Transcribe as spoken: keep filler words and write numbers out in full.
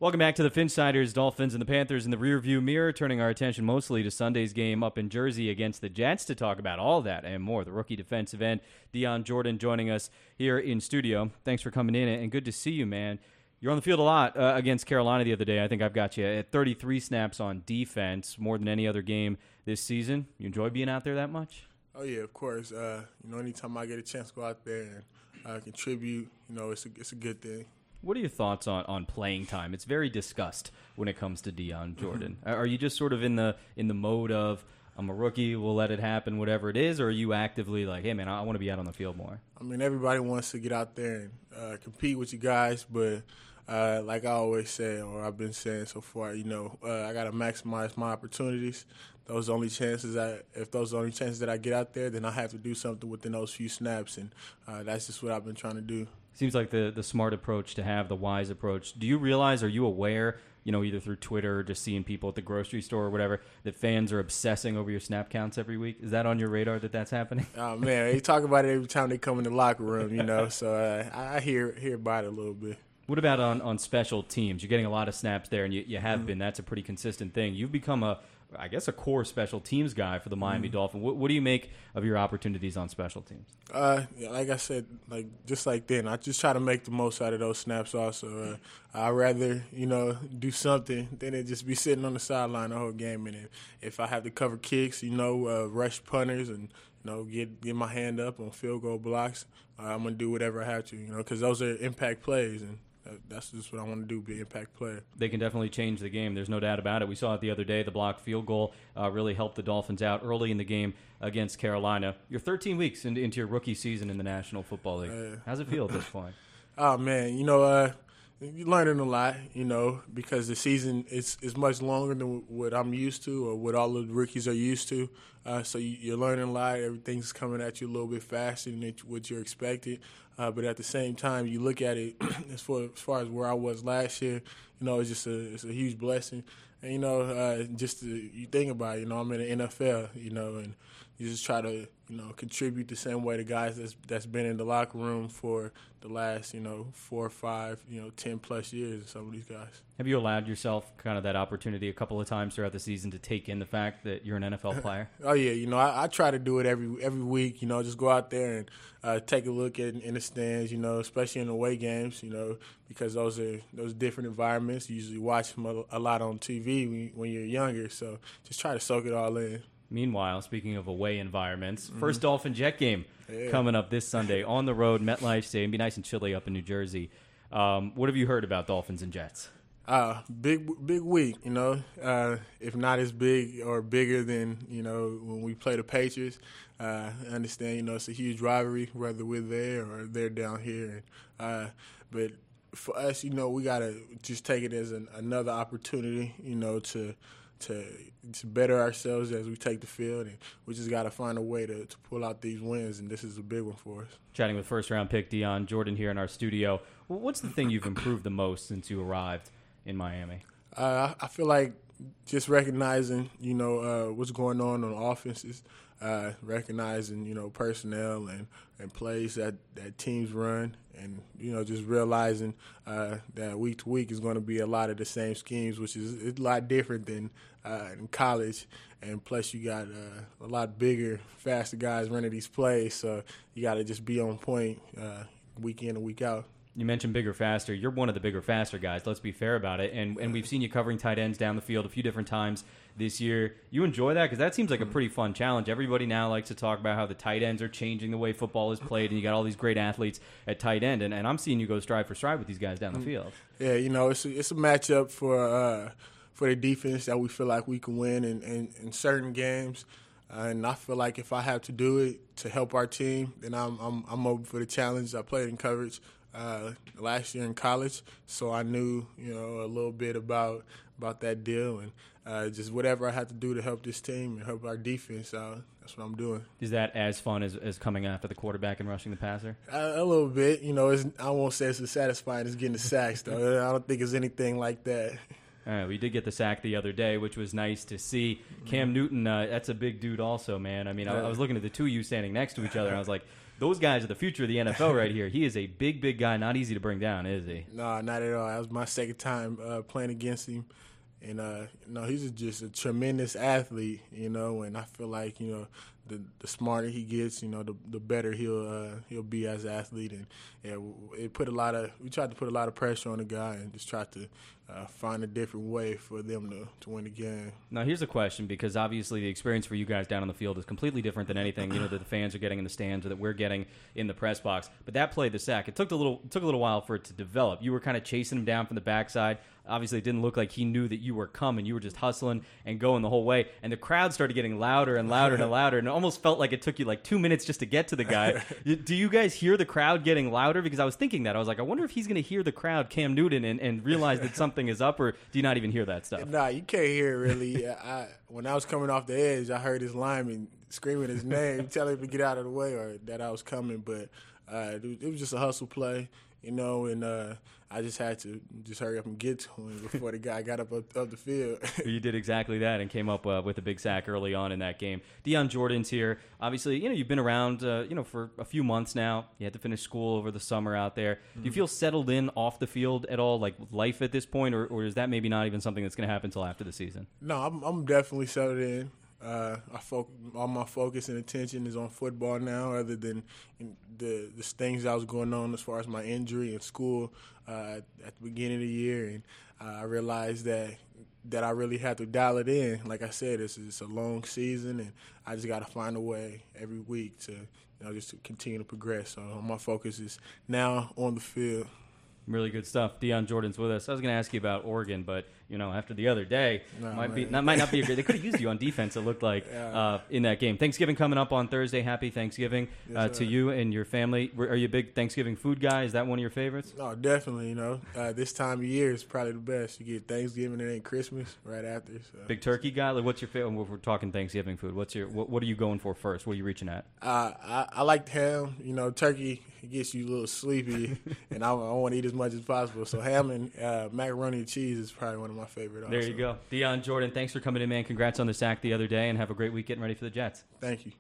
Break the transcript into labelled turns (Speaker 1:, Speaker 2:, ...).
Speaker 1: Welcome back to the Finsiders. Dolphins and the Panthers in the rearview mirror, turning our attention mostly to Sunday's game up in Jersey against the Jets to talk about all that and more. The rookie defensive end, Dion Jordan, joining us here in studio. Thanks for coming in, and good to see you, man. You're on the field a lot uh, against Carolina the other day. I think I've got you at thirty-three snaps on defense, more than any other game this season. You enjoy being out there that much?
Speaker 2: Oh, yeah, of course. Uh, you know, anytime I get a chance to go out there and uh, contribute, you know, it's a, it's a good thing.
Speaker 1: What are your thoughts on, on playing time? It's very discussed when it comes to Dion Jordan. Mm-hmm. Are you just sort of in the in the mode of, I'm a rookie, we'll let it happen, whatever it is, or are you actively like, hey, man, I, I want to be out on the field more?
Speaker 2: I mean, everybody wants to get out there and uh, compete with you guys, but uh, like I always say, or I've been saying so far, you know, uh, I got to maximize my opportunities. Those only chances I, if those are the only chances that I get out there, then I have to do something within those few snaps, and uh, that's just what I've been trying to do.
Speaker 1: Seems like the, the smart approach to have, the wise approach. Do you realize, are you aware, you know, either through Twitter or just seeing people at the grocery store or whatever, that fans are obsessing over your snap counts every week? Is that on your radar that that's happening?
Speaker 2: Oh, man, they talk about it every time they come in the locker room, you know, so uh, I hear hear about it a little bit.
Speaker 1: What about on, on special teams? You're getting a lot of snaps there, and you, you have mm-hmm. been. That's a pretty consistent thing. You've become a, I guess, a core special teams guy for the Miami mm-hmm. Dolphins. What, what do you make of your opportunities on special teams?
Speaker 2: Uh, like I said, like just like then, I just try to make the most out of those snaps. Also, uh, I'd rather you know do something than it just be sitting on the sideline the whole game. And if, if I have to cover kicks, you know, uh, rush punters, and you know get get my hand up on field goal blocks, uh, I'm gonna do whatever I have to. You know, because those are impact plays and. That's just what I want to do, be an impact player.
Speaker 1: They can definitely change the game. There's no doubt about it. We saw it the other day. The blocked field goal uh, really helped the Dolphins out early in the game against Carolina. You're thirteen weeks into, into your rookie season in the National Football League. Uh, How's it feel at this point?
Speaker 2: Oh, man, you know, uh, you're learning a lot, you know, because the season is, is much longer than what I'm used to or what all the rookies are used to. Uh, so you, you're learning a lot. Everything's coming at you a little bit faster than what you're expecting. Uh, but at the same time, you look at it as far, as far as where I was last year, you know, it's just a, it's a huge blessing. And, you know, uh, just to, you think about it, you know, I'm in the N F L, you know, and you just try to, you know, contribute the same way the guys that's that's been in the locker room for the last, you know, four or five, you know, ten plus years, some of these guys.
Speaker 1: Have you allowed yourself kind of that opportunity a couple of times throughout the season to take in the fact that you're an N F L player?
Speaker 2: Oh, yeah. You know, I, I try to do it every every week, you know, just go out there and uh, take a look at in the stands, you know, especially in away games, you know, because those are those different environments. You usually watch them a, a lot on T V when, when you're younger. So just try to soak it all in.
Speaker 1: Meanwhile, speaking of away environments, mm-hmm. first Dolphin Jet game
Speaker 2: yeah.
Speaker 1: coming up this Sunday on the road, MetLife Stadium. Be nice and chilly up in New Jersey. Um, what have you heard about Dolphins and Jets?
Speaker 2: Uh, big, big week, you know, uh, if not as big or bigger than, you know, when we play the Patriots. Uh, I understand, you know, it's a huge rivalry, whether we're there or they're down here. Uh, but for us, you know, we got to just take it as an, another opportunity, you know, to to to better ourselves as we take the field. And we just got to find a way to, to pull out these wins, and this is a big one for us.
Speaker 1: Chatting with first-round pick Dion Jordan here in our studio. What's the thing you've improved the most since you arrived in Miami?
Speaker 2: Uh, I feel like just recognizing, you know, uh, what's going on on offenses, uh, recognizing, you know, personnel and, and plays that, that teams run, and, you know, just realizing uh, that week to week is going to be a lot of the same schemes, which is a lot different than uh, in college. And plus you got uh, a lot bigger, faster guys running these plays, so you got to just be on point uh, week in and week out.
Speaker 1: You mentioned bigger, faster. You're one of the bigger, faster guys. Let's be fair about it. And and we've seen you covering tight ends down the field a few different times this year. You enjoy that? Because that seems like a pretty fun challenge. Everybody now likes to talk about how the tight ends are changing the way football is played, and you got all these great athletes at tight end. And, and I'm seeing you go stride for stride with these guys down the field.
Speaker 2: Yeah, you know, it's a, it's a matchup for uh, for the defense that we feel like we can win in, in, in certain games. Uh, and I feel like if I have to do it to help our team, then I'm I'm, I'm open for the challenge. I played in coverage Uh, last year in college, so I knew, you know, a little bit about about that deal, and uh, just whatever I have to do to help this team and help our defense out, that's what I'm doing.
Speaker 1: Is that as fun as, as coming after the quarterback and rushing the passer?
Speaker 2: Uh, a little bit, you know. It's, I won't say it's as satisfying as getting the sacks, though. I don't think it's anything like that.
Speaker 1: All right, we did get the sack the other day, which was nice to see. Cam Newton, uh, that's a big dude also, man. I mean, I, I was looking at the two of you standing next to each other, and I was like, those guys are the future of the N F L right here. He is a big, big guy. Not easy to bring down, is he?
Speaker 2: No, not at all. That was my second time uh, playing against him. And, uh, no, he's just a tremendous athlete, you know, and I feel like, you know, the the smarter he gets, you know, the the better he'll uh, he'll be as an athlete. And yeah, it put a lot of we tried to put a lot of pressure on the guy and just tried to uh, find a different way for them to, to win the game.
Speaker 1: Now, here's a question, because obviously the experience for you guys down on the field is completely different than anything, you know, that the fans are getting in the stands or that we're getting in the press box. But that play, the sack, it took a little it took a little while for it to develop. You were kind of chasing him down from the backside. Obviously, it didn't look like he knew that you were coming. You were just hustling and going the whole way. And the crowd started getting louder and louder and louder. And it almost felt like it took you like two minutes just to get to the guy. Do you guys hear the crowd getting louder? Because I was thinking that. I was like, I wonder if he's going to hear the crowd, Cam Newton, and, and realize that something is up, or do you not even hear that stuff?
Speaker 2: Nah, you can't hear it really. I, when I was coming off the edge, I heard his lineman screaming his name, telling him to get out of the way or that I was coming. But uh, it was just a hustle play. You know, and uh, I just had to just hurry up and get to him before the guy got up up, up the field.
Speaker 1: You did exactly that and came up uh, with a big sack early on in that game. Dion Jordan's here. Obviously, you know, you've been around, uh, you know, for a few months now. You had to finish school over the summer out there. Mm-hmm. Do you feel settled in off the field at all, like with life at this point, or, or is that maybe not even something that's going to happen until after the season?
Speaker 2: No, I'm, I'm definitely settled in. Uh, I fo- all my focus and attention is on football now, other than the the things that was going on as far as my injury in school uh, at the beginning of the year, and uh, I realized that that I really have to dial it in. Like I said, it's, it's a long season, and I just got to find a way every week to, you know, just to continue to progress. So my focus is now on the field.
Speaker 1: Really good stuff. Dion Jordan's with us. I was going to ask you about Oregon, but you know, after the other day,
Speaker 2: no,
Speaker 1: might be not, might not be a great. They could have used you on defense. It looked like yeah. uh, in that game. Thanksgiving coming up on Thursday. Happy Thanksgiving yes, uh, to you and your family. Are you a big Thanksgiving food guy? Is that one of your favorites?
Speaker 2: No, definitely. You know, uh, this time of year is probably the best. You get Thanksgiving and then Christmas right after. So.
Speaker 1: Big turkey guy. Like, what's your favorite? We're talking Thanksgiving food. What's your? What, what are you going for first? What are you reaching at?
Speaker 2: Uh, I, I like ham. You know, turkey it gets you a little sleepy, and I, I want to eat as much as possible. So ham and uh, macaroni and cheese is probably one of my favorite.
Speaker 1: There
Speaker 2: also.
Speaker 1: you go. Dion Jordan, thanks for coming in, man. Congrats on the sack the other day, and have a great week getting ready for the Jets.
Speaker 2: Thank you.